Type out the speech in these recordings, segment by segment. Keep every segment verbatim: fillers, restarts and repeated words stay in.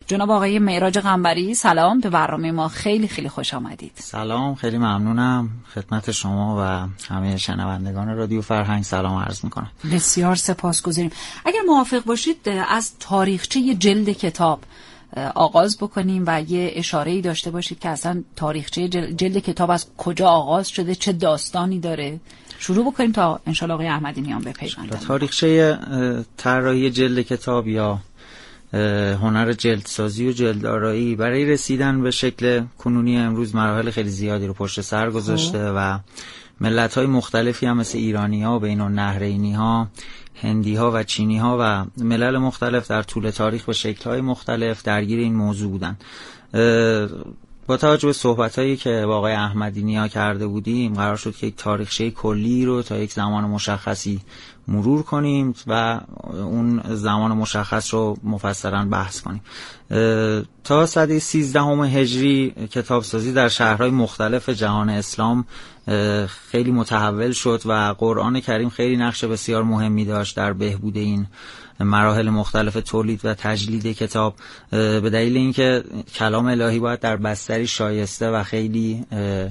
جناب آقای معراج قنبری، سلام، به برنامه ما خیلی خیلی خوش آمدید. سلام، خیلی ممنونم. خدمت شما و همه شنوندگان رادیو فرهنگ سلام عرض میکنم. بسیار سپاسگزاریم. اگر موافق باشید از تاریخچه جلد کتاب آغاز بکنیم و یه اشاره‌ای داشته باشید که اصلا تاریخچه جلد کتاب از کجا آغاز شده، چه داستانی داره. شروع بکنیم تا انشالله آقای احمدی میان بپیوندن. تاریخچه طراحی جلد کتاب یا هنر جلدسازی و جلدآرایی برای رسیدن به شکل کنونی امروز مراحل خیلی زیادی رو پشت سر گذاشته و ملت‌های مختلفی هم مثل ایرانی‌ها، بین‌النهرینی‌ها، هندی‌ها و چینی‌ها و ملل مختلف در طول تاریخ به شکل‌های مختلف درگیر این موضوع بودن. با توجه به صحبت‌هایی که با آقای احمدی نیا کرده بودیم قرار شد که یک تاریخچه کلی رو تا یک زمان مشخصی مرور کنیم و اون زمان مشخص رو مفصلا بحث کنیم. تا سده سیزدهم هجری کتابسازی در شهرهای مختلف جهان اسلام خیلی متحول شد و قرآن کریم خیلی نقش بسیار مهمی داشت در بهبود این مراحل مختلف تولید و تجلید کتاب، به دلیل اینکه کلام الهی باید در بستری شایسته و خیلی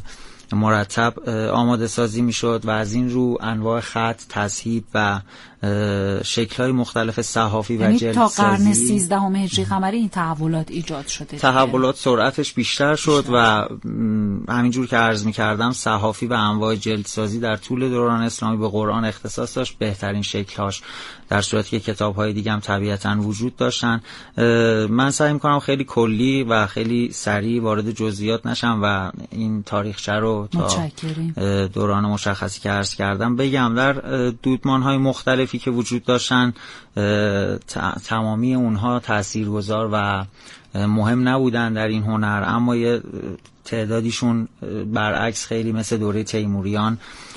مرتب آماده سازی می شد و از این رو انواع خط، تصحیح و شکل‌های مختلف صحافی و جلدسازی تا قرن سیزدهم هجری قمری این تحولات ایجاد شده. تحولات سرعتش بیشتر شد بیشتر. و همینجور که عرض می‌کردم صحافی و انواع جلدسازی در طول دوران اسلامی به قرآن اختصاص داشت، بهترین شکل‌هاش، در صورتی که کتاب‌های دیگه هم طبیعتاً وجود داشتن. من سعی می‌کنم خیلی کلی و خیلی سریع وارد جزئیات نشم و این تاریخچه رو تا دوران مشخصی که عرض کردم بگم. در دودمان‌های مختلف که وجود داشتن تمامی اونها تاثیرگذار و مهم نبودن در این هنر، اما یه تعدادیشون برعکس خیلی مثل دوره تیموریان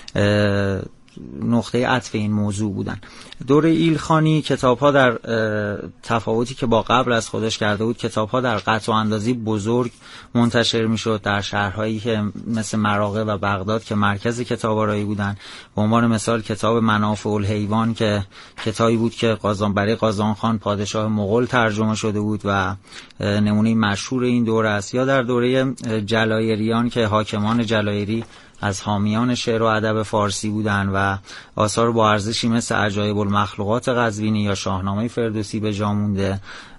نقطه عطف این موضوع بودن. دوره ایلخانی کتاب‌ها در تفاوتی که با قبل از خودش کرده بود، کتاب‌ها در قطع و اندازی بزرگ منتشر می‌شد در شهرهایی که مثل مراغه و بغداد که مرکز کتاب‌آرایی بودن. به عنوان مثال کتاب منافع الحیوان که کتابی بود که قازان برای قازان خان پادشاه مغول ترجمه شده بود و نمونه مشهور این دوره است، یا در دوره جلایریان که حاکمان جلایری از حامیان شعر و ادب فارسی بودن و آثار با ارزشی مثل عجایب المخلوقات قزوینی یا شاهنامه فردوسی به جا مونده.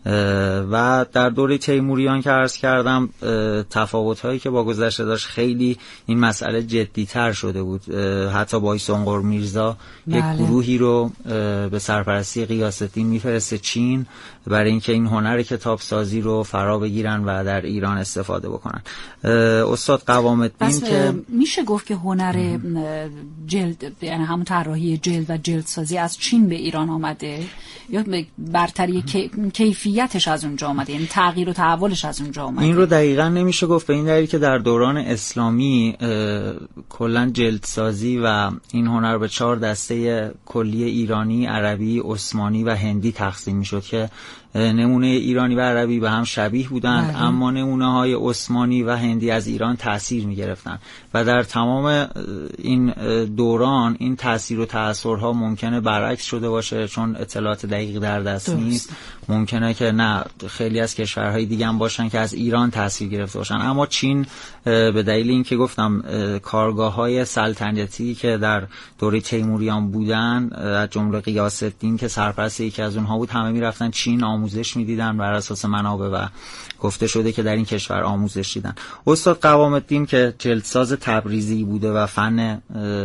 و در دوره تیموریان که عرض کردم تفاوت‌هایی که با گذشته داشت خیلی این مسئله جدی‌تر شده بود. حتی با سنقر میرزا بله. یک گروهی رو به سرپرستی غیاث‌الدین میفرسته چین برای اینکه این هنر کتابسازی رو فرا بگیرن و در ایران استفاده بکنن. استاد قوام الدین که میشه گفت که هنر جلد، یعنی همون طراحی جلد و جلدسازی از چین به ایران آمده یا برتری کیفیتش از اونجا آمده، یعنی تغییر و تحولش از اونجا آمده؟ این رو دقیقاً نمیشه گفت، به این دلیل که در دوران اسلامی کلاً جلدسازی و این هنر به چهار دسته کلی ایرانی، عربی، عثمانی و هندی تقسیم میشد که نمونه ایرانی و عربی به هم شبیه بودند بله. اما نمونه های عثمانی و هندی از ایران تأثیر می گرفتن و در تمام این دوران این تأثیر و تأثیرها ممکنه برعکس شده باشه، چون اطلاعات دقیق در دست درست. نیست. ممکنه که نه خیلی از کشورهای دیگه هم باشن که از ایران تأثیر گرفته باشن، اما چین به دلیل اینکه گفتم کارگاه‌های سلطنتی که در دوره تیموریان بودن، از جمله غیاث‌الدین که سرپرست یکی از اونها بود، همه میرفتن چین آموزش میدیدن بر اساس منابع و گفته شده که در این کشور آموزش دیدن. استاد قوام الدین که جلدساز تبریزی بوده و فن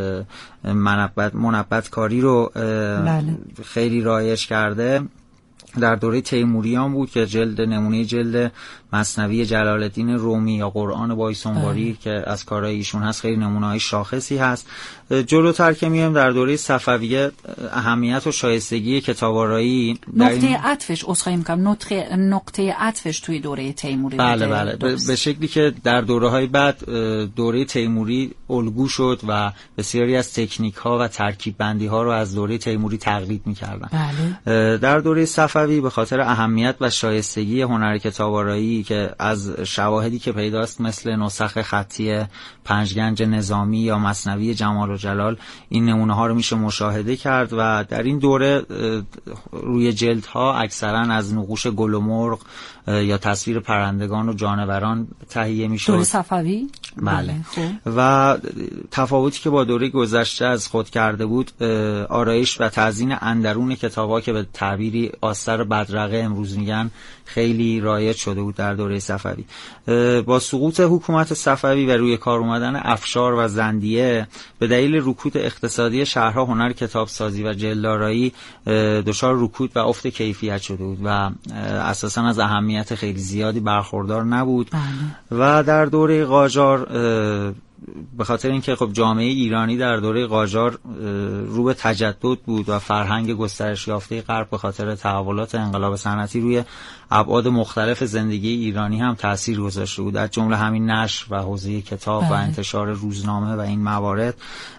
منبت منبت کاری رو بله. خیلی رایج کرده، در دوره تیموریان بود که جلد نمونه جلد مثنوی جلال الدین رومی یا قرآن بایسونواری که از کارهای ایشون هست خیلی نمونه‌های شاخصی هست. جلوتر که میایم در دوره صفویه اهمیت و شایستگی کتاب‌آرایی نقطه عطفش اسخای می‌کنم نقطه نقطه عطفش توی دوره تیموری بله بله به شکلی که در دوره‌های بعد دوره تیموری الگو شد و بسیاری از تکنیک‌ها و ترکیب بندی‌ها رو از دوره تیموری تقلید می‌کردن. بله. در دوره صفوی صفوی به خاطر اهمیت و شایستگی هنر کتاب‌آرایی که از شواهدی که پیداست مثل نسخ خطی پنجگنج نظامی یا مثنوی جمال و جلال این نمونه ها رو میشه مشاهده کرد و در این دوره روی جلدها اکثرا از نقوش گل و مرغ یا تصویر پرندگان و جانوران تهیه میشد. دوره صفوی؟ بله. و تفاوتی که با دوره گذشته از خود کرده بود آرایش و تزیین اندرون کتاب‌ها که به تعبیری آستر بدرقه امروز میگن خیلی رایج شده بود در دوره صفوی. با سقوط حکومت صفوی و روی کار اومدن افشار و زندیه به دلیل رکود اقتصادی شهرها هنر کتابسازی و جلدآرایی دچار رکود و افت کیفیت شده بود و اساساً از اهمیت خیلی زیادی برخوردار نبود. بله. و در دوره قاجار به خاطر اینکه خب جامعه ایرانی در دوره قاجار رو به تجدد بود و فرهنگ گسترش یافته غرب به خاطر تحولات انقلاب صنعتی روی ابعاد مختلف زندگی ایرانی هم تأثیر گذاشته بود، از جمله همین نشر و حوزه کتاب بله. و انتشار روزنامه و این موارد.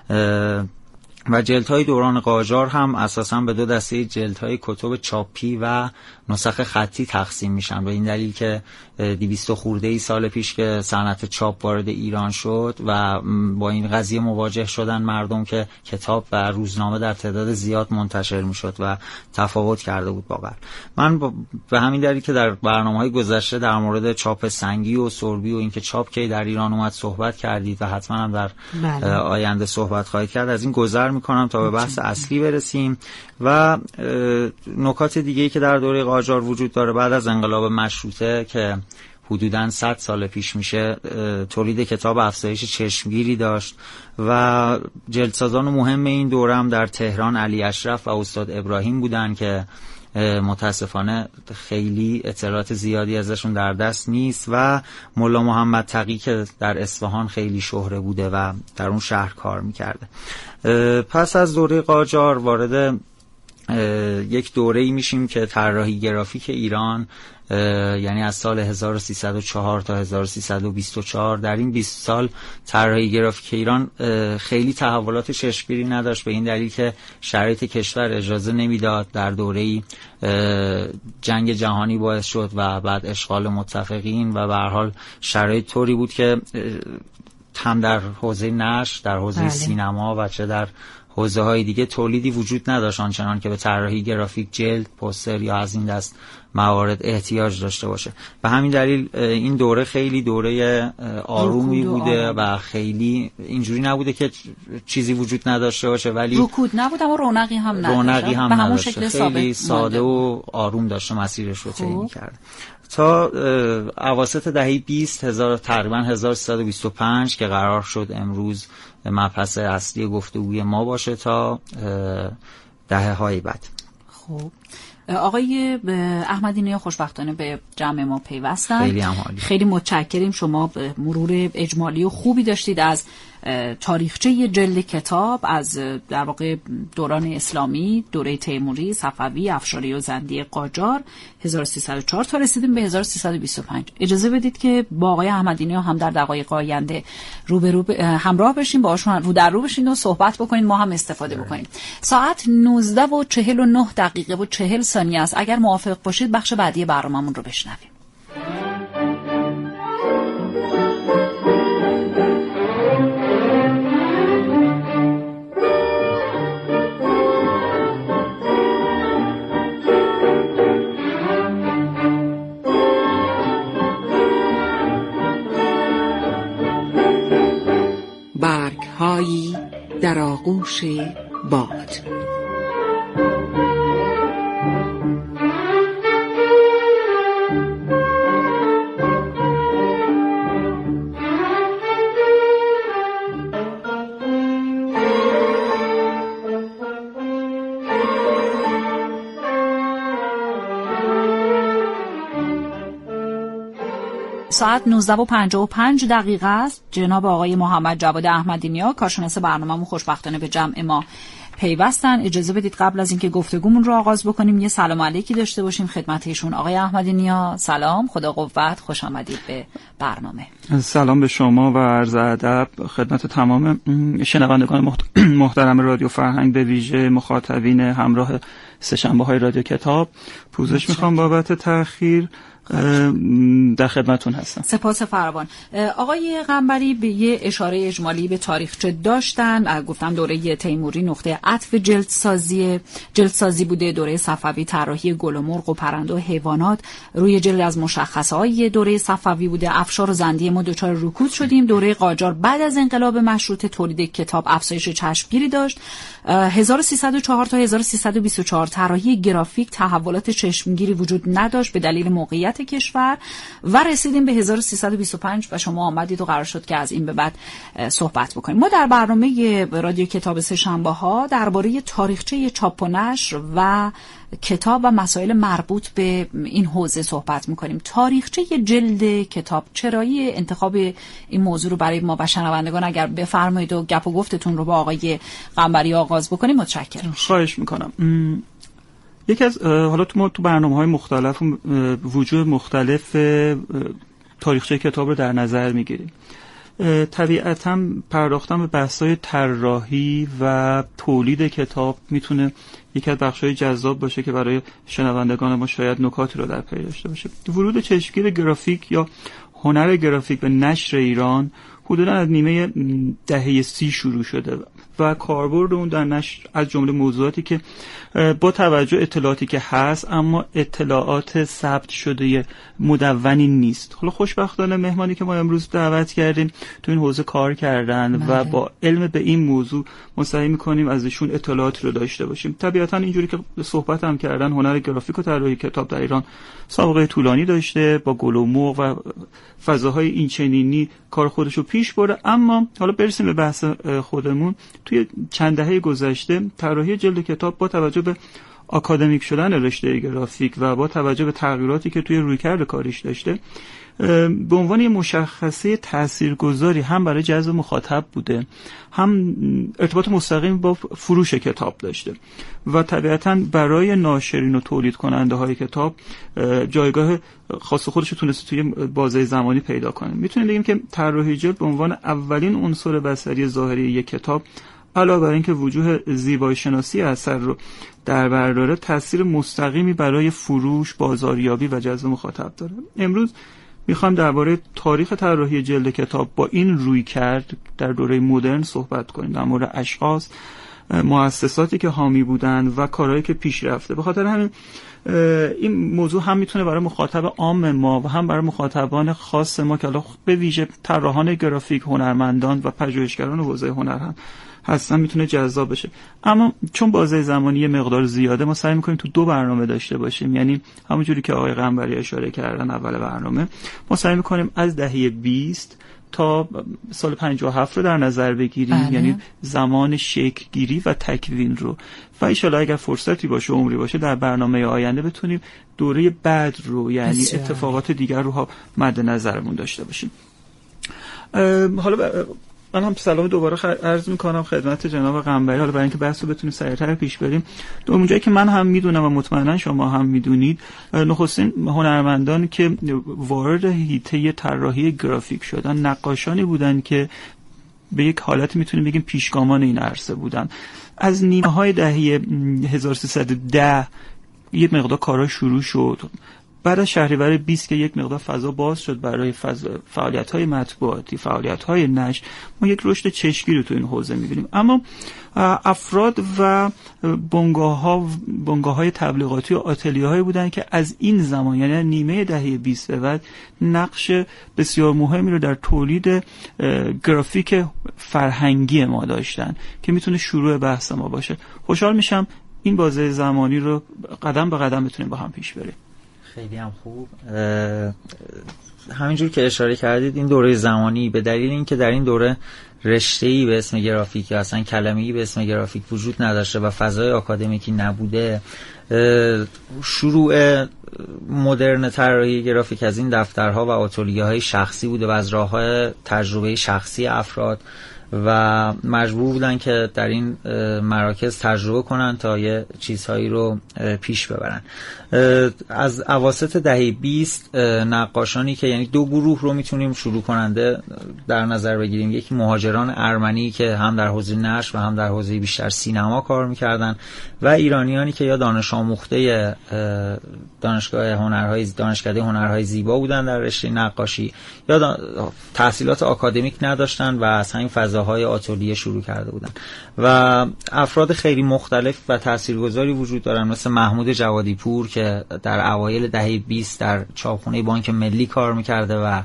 و جلدهای دوران قاجار هم اساساً به دو دسته جلدهای کتب چاپی و نسخ خطی تقسیم میشن. به این دلیل که دویست خورده ای سال پیش که صنعت چاپ وارد ایران شد و با این قضیه مواجه شدن مردم که کتاب و روزنامه در تعداد زیاد منتشر میشد و تفاوت کرده بود با قبل. من به همین دلیل که در برنامه‌های گذشته در مورد چاپ سنگی و سربی و اینکه چاپ کی در ایران اومد صحبت کردید و حتما هم در بله. آینده صحبت خواهید کرد، از این گذر میکنم تا به بحث اصلی برسیم. و نکات دیگه‌ای که در دوره قاجار وجود داره بعد از انقلاب مشروطه که حدوداً صد سال پیش میشه، تولید کتاب افزایش چشمگیری داشت و جلدسازان مهم این دوره هم در تهران علی اشرف و استاد ابراهیم بودن که متاسفانه خیلی اطلاعات زیادی ازشون در دست نیست، و ملا محمد تقی که در اصفهان خیلی شهره بوده و در اون شهر کار میکرده. پس از دوره قاجار وارد یک دوره‌ای میشیم که طراحی گرافیک ایران یعنی از سال هزار و سیصد و چهار تا هزار و سیصد و بیست و چهار، در این بیست سال طراحی گرافیک ایران خیلی تحولات چشمگیری نداشت، به این دلیل که شرایط کشور اجازه نمیداد. در دوره‌ای جنگ جهانی باعث شد و بعد اشغال متفقین و به هر حال شرایط طوری بود که هم در حوزه نشر، در حوزه بله. سینما و چه در حوزه های دیگه تولیدی وجود نداشت آنچنان که به طراحی گرافیک جلد، پوستر یا از این دست موارد احتیاج داشته باشه. به همین دلیل این دوره خیلی دوره آرومی بوده آروم. و خیلی اینجوری نبوده که چیزی وجود نداشته باشه، ولی رکود نبود اما رونقی هم نداشت. رونقی هم نداشت. خیلی ساده و آروم داشته مسیرش رو طی می‌کرد تا اواسط دهه بیست هزار تقریبا هزار و سیصد و بیست و پنج که قرار شد امروز مبحث اصلی گفتگوی ما باشه تا دهه‌های بعد. خب آقای احمدی نیا خوشبختانه به جمع ما پیوستن. خیلی هم عالی. خیلی متشکریم. شما مرور اجمالی و خوبی داشتید از تاریخچه جلد کتاب، از در واقع دوران اسلامی، دوره تیموری، صفوی، افشاری و زندیه قاجار هزار و سیصد و چهار تا رسیدیم به هزار و سیصد و بیست و پنج. اجازه بدید که با آقای احمدی نیا هم در دقایق آینده رو به رو همراه بشیم، باهاشون رو در رو بشین و صحبت بکنید، ما هم استفاده بکنیم. ساعت نوزده و چهل و نه دقیقه و چهل ثانیه است. اگر موافق باشید بخش بعدی برنامه‌مون رو بشنویم. برگ‌هایی در آغوش باد. ساعت نوزده و پنجاه و پنج دقیقه است. جناب آقای محمد جواد احمدی نیا کارشناس برنامه‌مون خوشبختانه به جمع ما پیوستن. اجازه بدید قبل از اینکه گفتگومون رو آغاز بکنیم یه سلام علیکی داشته باشیم خدمت ایشون. آقای احمدی نیا سلام، خدا قوت، خوش آمدید به برنامه. سلام به شما و عرض ادب خدمت تمام شنوندگان محترم رادیو فرهنگ، به ویژه مخاطبین همراه سه‌شنبه های رادیو کتاب. پوزش میخوام بابت تأخیر، در خدمتون هستم. سپاس فراوان. آقای قنبری به یه اشاره اجمالی به تاریخچه داشتن. گفتم دوره تیموری نقطه عطف جلدسازی جلدسازی بوده، دوره صفوی طراحی گل و مرغ و پرنده و حیوانات روی جلد از مشخصه‌های دوره صفوی بوده. افشار و زندیه ما دچار رکود شدیم. دوره قاجار بعد از انقلاب مشروطه تولید کتاب افزایش چشمگیری داشت. هزار و سیصد و چهار تا هزار و سیصد و بیست و چهار طراحی گرافیک تحولات چشمگیری وجود نداشت به دلیل موقعیت کشور و رسیدیم به هزار و سیصد و بیست و پنج و شما آمدید و قرار شد که از این به بعد صحبت بکنیم. ما در برنامه رادیو کتاب سه‌شنبه ها درباره تاریخچه چاپ و نشر و کتاب و مسائل مربوط به این حوزه صحبت میکنیم. تاریخچه جلد کتاب، چرایی انتخاب این موضوع رو برای ما و شنوندگان اگر بفرمایید و گپ و گفتتون رو با آقای قنبری آغاز بکنیم متشکرم. خواهش میکنم. یکی از حالا تو ما تو برنامه‌های مختلف وجوه مختلف تاریخچه کتاب رو در نظر میگیریم. طبیعتاً پرداختن به بحث‌های طراحی و تولید کتاب میتونه یکی از بخش‌های جذاب باشه که برای شنوندگان ما شاید نکاتی رو در پی داشته باشه. ورود چشمگیر گرافیک یا هنر گرافیک به نشر ایران حدوداً از نیمه دهه سی شروع شده و کاربرد اون در نشر از جمله موضوعاتی که با توجه اطلاعاتی که هست اما اطلاعات ثبت شده مدونی نیست. حالا خوشبختانه مهمانی که ما امروز دعوت کردیم تو این حوزه کار کردن ماله. و با علم به این موضوع ما سعی می‌کنیم ازشون اطلاعات رو داشته باشیم. طبیعتاً اینجوری که صحبت هم کردن هنر گرافیک و طراحی کتاب در ایران سابقه طولانی داشته، با گل و مرغ و فضاهای این چنینی کار خودش رو پیش برده. اما حالا برسیم به بحث خودمون. توی چند دهه گذشته طراحی جلد کتاب با توجه به آکادمیک شدن رشته گرافیک و با توجه به تغییراتی که توی رویکرد کاریش داشته به عنوان یه مشخصه تاثیرگذاری هم برای جذب مخاطب بوده، هم ارتباط مستقیم با فروش کتاب داشته و طبیعتاً برای ناشرین و تولید کننده های کتاب جایگاه خاص خودش رو تونسته توی بازه زمانی پیدا کنه. میتونیم بگیم که طراحی جلد به عنوان اولین عنصر بصری ظاهری یک کتاب علاوه بر اینکه وجوه زیبایی شناسی اثر رو در بر داره، تاثیر مستقیمی برای فروش، بازاریابی و جذب مخاطب داره. امروز میخوام درباره تاریخ طراحی جلد کتاب با این رویکرد در دوره مدرن صحبت کنیم، در مورد اشخاص، مؤسساتی که حامی بودن و کارهایی که پیش رفته. به خاطر همین این موضوع هم میتونه برای مخاطب عام ما و هم برای مخاطبان خاص ما که حالا به ویژه طراحان گرافیک، هنرمندان و پژوهشگران حوزه هنر هم هستن میتونه جذاب بشه. اما چون بازه زمانی مقدار زیاده ما سعی میکنیم تو دو برنامه داشته باشیم، یعنی همونجوری که آقای قنبری اشاره کردن اول برنامه ما سعی میکنیم از دهه بیست تا سال پنجاه و هفت رو در نظر بگیریم، آره. یعنی زمان شکل گیری و تکوین رو و ان شاءالله اگر فرصتی باشه عمری باشه در برنامه آینده بتونیم دوره بعد رو یعنی بسیار. اتفاقات دیگر رو ها مد نظرمون داشته باشیم. حالا من هم سلام دوباره عرض میکنم خدمت جناب قنبری، حالا برای اینکه بحث رو بتونیم سریعتر پیش بریم. اون جایی که من هم میدونم و مطمئنا شما هم میدونید، نخستین هنرمندانی که وارد حیطه طراحی گرافیک شدن نقاشانی بودن که به یک حالت میتونیم بگیم پیشگامان این عرصه بودن. از نیمه های دهه هزار و سیصد و ده یک مقدار کارا شروع شد. بعد از شهریور بیست که یک مقدار فضا باز شد برای فعالیت‌های مطبوعاتی، فعالیت‌های نشر، ما یک رشد چشمگیری رو تو این حوزه می‌بینیم. اما افراد و بنگاه‌ها بنگاه‌های تبلیغاتی و آتلیه‌هایی بودن که از این زمان یعنی نیمه دهه بیست به بعد نقش بسیار مهمی رو در تولید گرافیک فرهنگی ما داشتن که میتونه شروع بحث ما باشه. خوشحال میشم این بازه زمانی رو قدم به قدم بتونیم با هم پیش بریم. خیلی هم خوب. همینجور که اشاره کردید این دوره زمانی به دلیل اینکه در این دوره رشته‌ای به اسم گرافیک یا اصلا کلمه‌ای به اسم گرافیک وجود نداشته و فضای آکادمیکی نبوده، شروع مدرن طراحی گرافیک از این دفترها و آتلیه‌های شخصی بوده و از راه‌های تجربه شخصی افراد و مجبور بودن که در این مراکز تجربه کنن تا یه چیزهایی رو پیش ببرن. از اواسط دهه بیست نقاشانی که یعنی دو گروه رو میتونیم شروع کننده در نظر بگیریم، یکی مهاجران ارمنی که هم در حوزه نشر و هم در حوزه بیشتر سینما کار میکردن و ایرانیانی که یا دانش آموخته دانشگاه هنرهای دانشکده هنرهای زیبا بودن در رشته نقاشی یا تحصیلات آکادمیک نداشتن و از همین فضاهای آتلیه شروع کرده بودن و افراد خیلی مختلف و تاثیرگذاری وجود دارن مثل محمود جوادی پور که در اوایل دهه بیست در چاپخانه بانک ملی کار میکرده و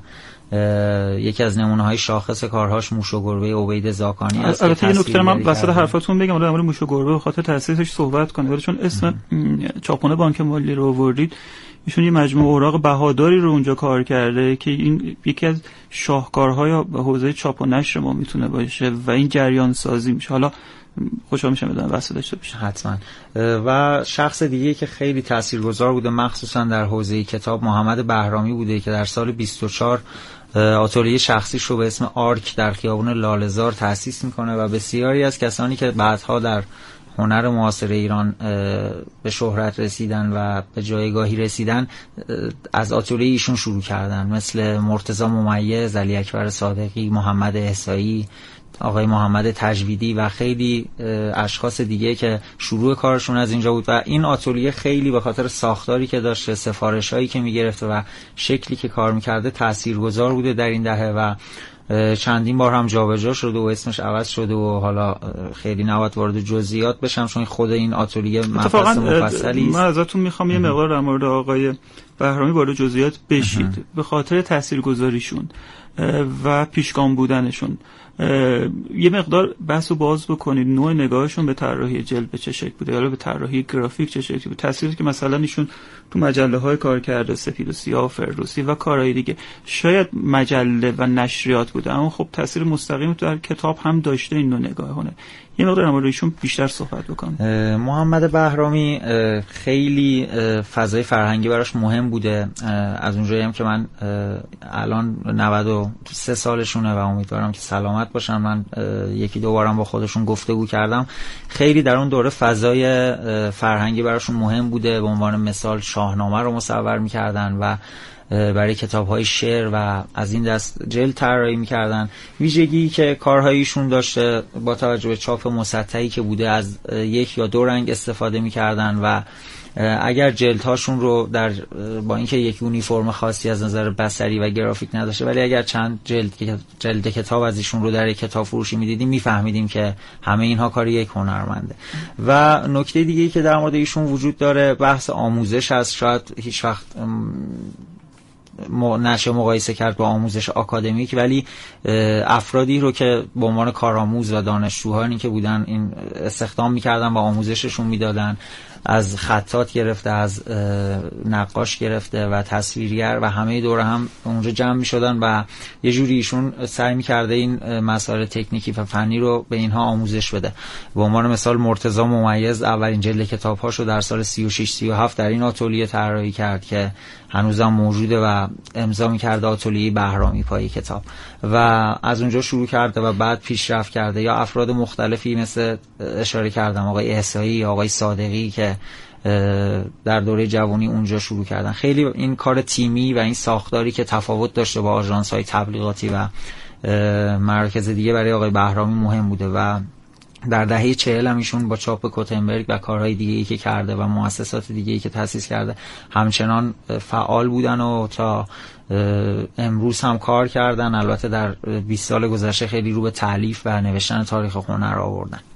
یکی از نمونه‌های شاخص کارهاش موش و گربه عبید زاکانی است. البته یه نکته من وسط حرفاتون بگم، در مورد موش و گربه به خاطر تأثیرش صحبت کنم، ولی چون اسم چاپخانه بانک ملی رو آوردید، ایشون یه مجموعه اوراق بهاداری رو اونجا کار کرده که این یکی از شاهکارهای حوزه چاپ و نشر ما میتونه باشه و این جریان سازی میشه. حالا خوشحال میشم بدونم واسه داشته باشه. حتما. و شخص دیگه که خیلی تاثیرگذار بوده مخصوصا در حوزه کتاب محمد بهرامی بوده که در سال بیست و چهار آتلیه شخصیش رو به اسم آرک در خیابان لاله‌زار تأسیس میکنه و بسیاری از کسانی که بعدها در هنر معاصر ایران به شهرت رسیدن و به جایگاهی رسیدن از آتلیه ایشون شروع کردن، مثل مرتضی ممیز، علی اکبر صادقی، محمد احصایی، آقای محمد تجویدی و خیلی اشخاص دیگه که شروع کارشون از اینجا بود و این آتلیه خیلی به خاطر ساختاری که داشته، سفارشایی که میگرفته و شکلی که کار میکرده تاثیرگذار بوده در این دهه و چندین بار هم جابجا شده و اسمش عوض شده و حالا خیلی نباید وارد جزئیات بشم چون خود این آتلیه مبحث مفصلی است. من ازتون میخوام یه مقدار در مورد آقای بهرامی وارد جزئیات بشید به خاطر تاثیرگذاریشون و پیشگام بودنشون. یه مقدار بحث رو باز بکنید، نوع نگاهشون به طراحی جلد به چه شکل بوده یا به طراحی گرافیک چه شکلی بوده، تأثیری که مثلا ایشون تو مجله های کار کرده، سپید و سیاه و فردوسی و کارهای دیگه، شاید مجله و نشریات بوده اما خب تأثیر مستقیم تو در کتاب هم داشته این نوع نگاهونه. یه مقدار امروز ایشون بیشتر صحبت بکنم. محمد بهرامی خیلی فضای فرهنگی براش مهم بوده، از اونجایی هم که من الان نود و سه سالشونه و امیدوارم که سلامت باشن، من یکی دو بارم با خودشون گفتگو کردم، خیلی در اون دوره فضای فرهنگی براشون مهم بوده. به عنوان مثال شاهنامه رو مصور می‌کردن و برای کتاب‌های شعر و از این دست جلد طراحی می‌کردن. ویژگی که کارهایشون داشته با توجه به چاپ مسطحی که بوده از یک یا دو رنگ استفاده می‌کردن و اگر جلدهاشون رو در با اینکه یک یونیفرم خاصی از نظر بصری و گرافیک نداشته ولی اگر چند جلد جلد کتاب از ایشون رو در کتاب فروشی می‌دیدیم می‌فهمیدیم که همه اینها کار یک هنرمنده. و نکته دیگه‌ای که در مورد ایشون وجود داره بحث آموزش هست. شاید هیچ وقت نشه مقایسه کرد با آموزش آکادمیک، ولی افرادی رو که به عنوان کارآموز و دانشجوهایی که بودن این استخدام می‌کردن و آموزششون میدادن، از خطاط گرفته، از نقاش گرفته و تصویرگر و همه دور هم اونجا جمع می‌شدن و یه جوری ایشون سعی می‌کرده این مسائل تکنیکی و فنی رو به اینها آموزش بده. به عنوان مثال مرتضی ممیز اولین جلد کتاب‌هاشو در سال سی و شش سی و هفت در این آتلیه طراحی کرد که هنوزم موجوده و امضا می‌کرده آتلیه بهرامی پای کتاب و از اونجا شروع کرده و بعد پیشرفت کرده. یا افراد مختلفی مثل اشاره کردم آقای احصایی یا آقای صادقی که در دوره جوانی اونجا شروع کردن. خیلی این کار تیمی و این ساختاری که تفاوت داشته با آژانس‌های تبلیغاتی و مراکز دیگه برای آقای بهرامی مهم بوده و در دهه چهل هم ایشون با چاپ کوتنبرگ و کارهای دیگه‌ای که کرده و مؤسسات دیگه‌ای که تأسیس کرده همچنان فعال بودن و تا امروز هم کار کردن. البته در بیست سال گذشته خیلی رو به تالیف و نوشتن تاریخ هنر آوردن.